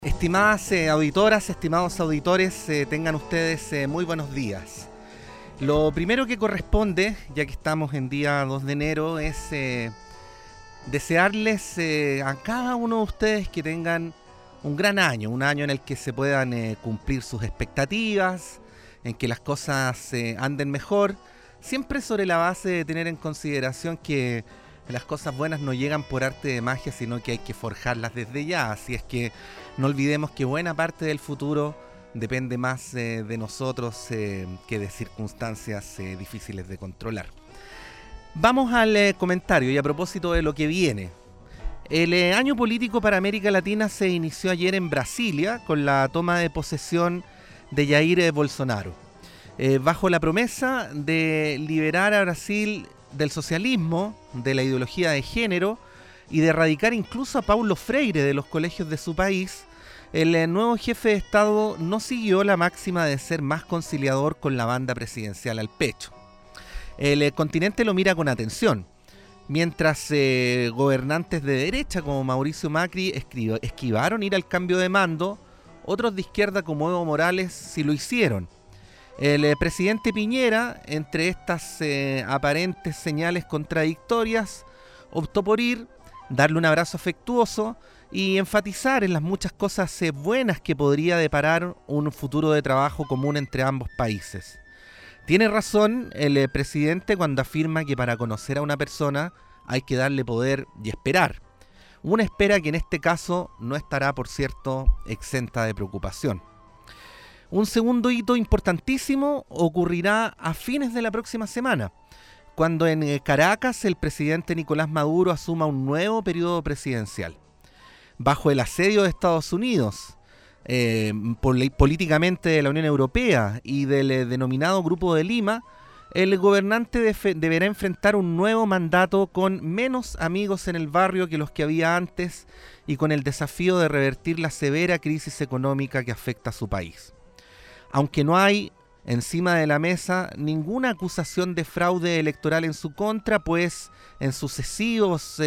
Estimadas auditoras, estimados auditores, tengan ustedes muy buenos días. Lo primero que corresponde, ya que estamos en día 2 de enero, es desearles a cada uno de ustedes que tengan un gran año, un año en el que se puedan cumplir sus expectativas, en que las cosas anden mejor, siempre sobre la base de tener en consideración que las cosas buenas no llegan por arte de magia, sino que hay que forjarlas desde ya. Así es que no olvidemos que buena parte del futuro depende más de nosotros que de circunstancias difíciles de controlar. Vamos al comentario y a propósito de lo que viene. El año político para América Latina se inició ayer en Brasilia con la toma de posesión de Jair Bolsonaro, bajo la promesa de liberar a Brasil del socialismo, de la ideología de género y de erradicar incluso a Paulo Freire de los colegios de su país. El nuevo jefe de Estado no siguió la máxima de ser más conciliador con la banda presidencial al pecho. El continente lo mira con atención, mientras gobernantes de derecha como Mauricio Macri esquivaron ir al cambio de mando, otros de izquierda como Evo Morales sí lo hicieron. El presidente Piñera, entre estas aparentes señales contradictorias, optó por ir, darle un abrazo afectuoso y enfatizar en las muchas cosas buenas que podría deparar un futuro de trabajo común entre ambos países. Tiene razón el presidente cuando afirma que para conocer a una persona hay que darle poder y esperar. Una espera que en este caso no estará, por cierto, exenta de preocupación. Un segundo hito importantísimo ocurrirá a fines de la próxima semana, cuando en Caracas el presidente Nicolás Maduro asuma un nuevo periodo presidencial. Bajo el asedio de Estados Unidos, políticamente de la Unión Europea y del denominado Grupo de Lima, el gobernante deberá enfrentar un nuevo mandato con menos amigos en el barrio que los que había antes y con el desafío de revertir la severa crisis económica que afecta a su país. Aunque no hay encima de la mesa ninguna acusación de fraude electoral en su contra, pues en sucesivas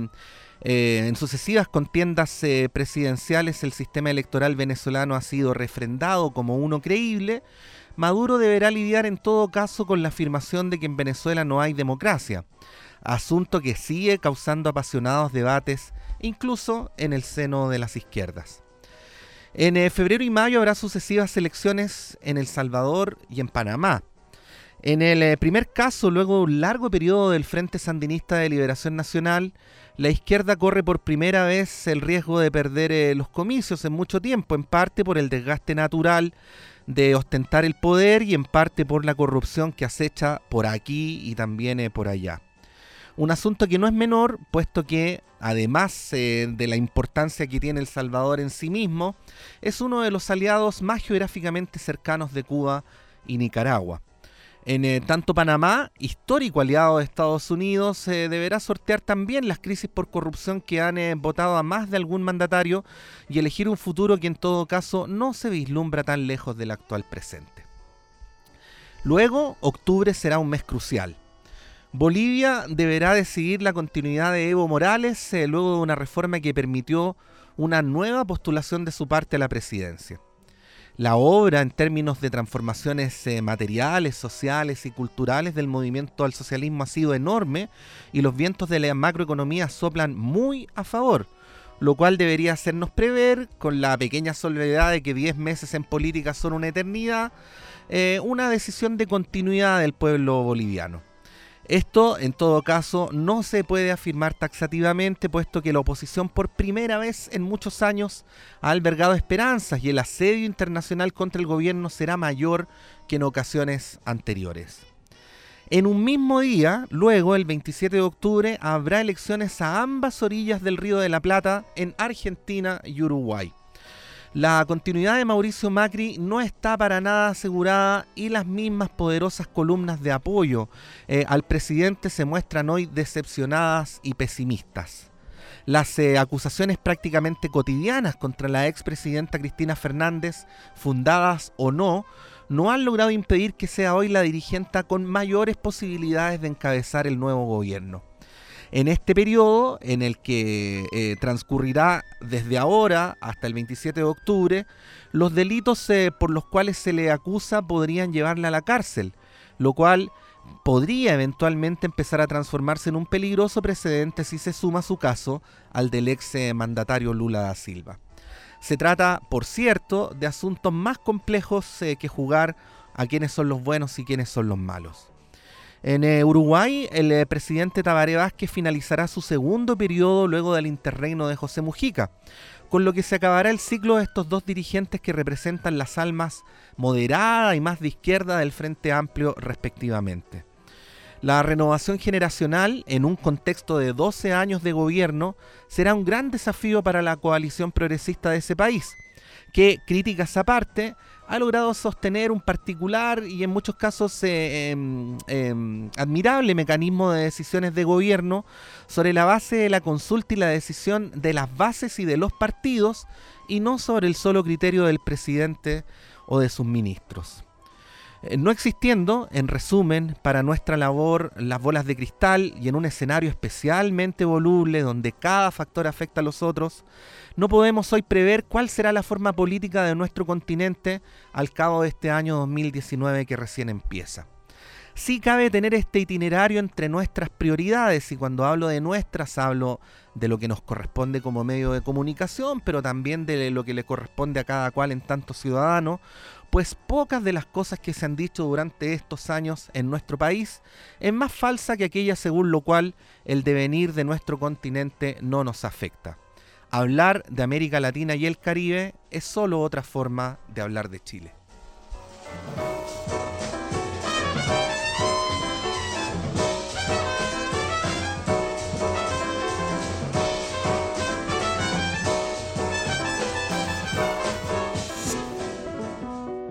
contiendas presidenciales el sistema electoral venezolano ha sido refrendado como uno creíble, Maduro deberá lidiar en todo caso con la afirmación de que en Venezuela no hay democracia, asunto que sigue causando apasionados debates incluso en el seno de las izquierdas. En febrero y mayo habrá sucesivas elecciones en El Salvador y en Panamá. En el primer caso, luego de un largo periodo del Frente Sandinista de Liberación Nacional, la izquierda corre por primera vez el riesgo de perder los comicios en mucho tiempo, en parte por el desgaste natural de ostentar el poder y en parte por la corrupción que acecha por aquí y también por allá. Un asunto que no es menor, puesto que, además de la importancia que tiene El Salvador en sí mismo, es uno de los aliados más geográficamente cercanos de Cuba y Nicaragua. En tanto Panamá, histórico aliado de Estados Unidos, deberá sortear también las crisis por corrupción que han votado a más de algún mandatario y elegir un futuro que en todo caso no se vislumbra tan lejos del actual presente. Luego, octubre será un mes crucial. Bolivia deberá decidir la continuidad de Evo Morales luego de una reforma que permitió una nueva postulación de su parte a la presidencia. La obra en términos de transformaciones materiales, sociales y culturales del movimiento al socialismo ha sido enorme y los vientos de la macroeconomía soplan muy a favor, lo cual debería hacernos prever, con la pequeña salvedad de que 10 meses en política son una eternidad, una decisión de continuidad del pueblo boliviano. Esto, en todo caso, no se puede afirmar taxativamente, puesto que la oposición por primera vez en muchos años ha albergado esperanzas y el asedio internacional contra el gobierno será mayor que en ocasiones anteriores. En un mismo día, luego, el 27 de octubre, habrá elecciones a ambas orillas del Río de la Plata, en Argentina y Uruguay. La continuidad de Mauricio Macri no está para nada asegurada y las mismas poderosas columnas de apoyo al presidente se muestran hoy decepcionadas y pesimistas. Las acusaciones prácticamente cotidianas contra la expresidenta Cristina Fernández, fundadas o no han logrado impedir que sea hoy la dirigente con mayores posibilidades de encabezar el nuevo gobierno. En este periodo, en el que transcurrirá desde ahora hasta el 27 de octubre, los delitos por los cuales se le acusa podrían llevarle a la cárcel, lo cual podría eventualmente empezar a transformarse en un peligroso precedente si se suma su caso al del ex mandatario Lula da Silva. Se trata, por cierto, de asuntos más complejos que jugar a quiénes son los buenos y quiénes son los malos. En Uruguay, el presidente Tabaré Vázquez finalizará su segundo periodo luego del interreino de José Mujica, con lo que se acabará el ciclo de estos dos dirigentes que representan las almas moderada y más de izquierda del Frente Amplio respectivamente. La renovación generacional, en un contexto de 12 años de gobierno, será un gran desafío para la coalición progresista de ese país, que, críticas aparte, ha logrado sostener un particular y en muchos casos admirable mecanismo de decisiones de gobierno sobre la base de la consulta y la decisión de las bases y de los partidos, y no sobre el solo criterio del presidente o de sus ministros. No existiendo, en resumen, para nuestra labor las bolas de cristal y en un escenario especialmente voluble donde cada factor afecta a los otros, no podemos hoy prever cuál será la forma política de nuestro continente al cabo de este año 2019 que recién empieza. Sí cabe tener este itinerario entre nuestras prioridades, y cuando hablo de nuestras hablo de lo que nos corresponde como medio de comunicación, pero también de lo que le corresponde a cada cual en tanto ciudadano, pues pocas de las cosas que se han dicho durante estos años en nuestro país es más falsa que aquella según lo cual el devenir de nuestro continente no nos afecta. Hablar de América Latina y el Caribe es solo otra forma de hablar de Chile.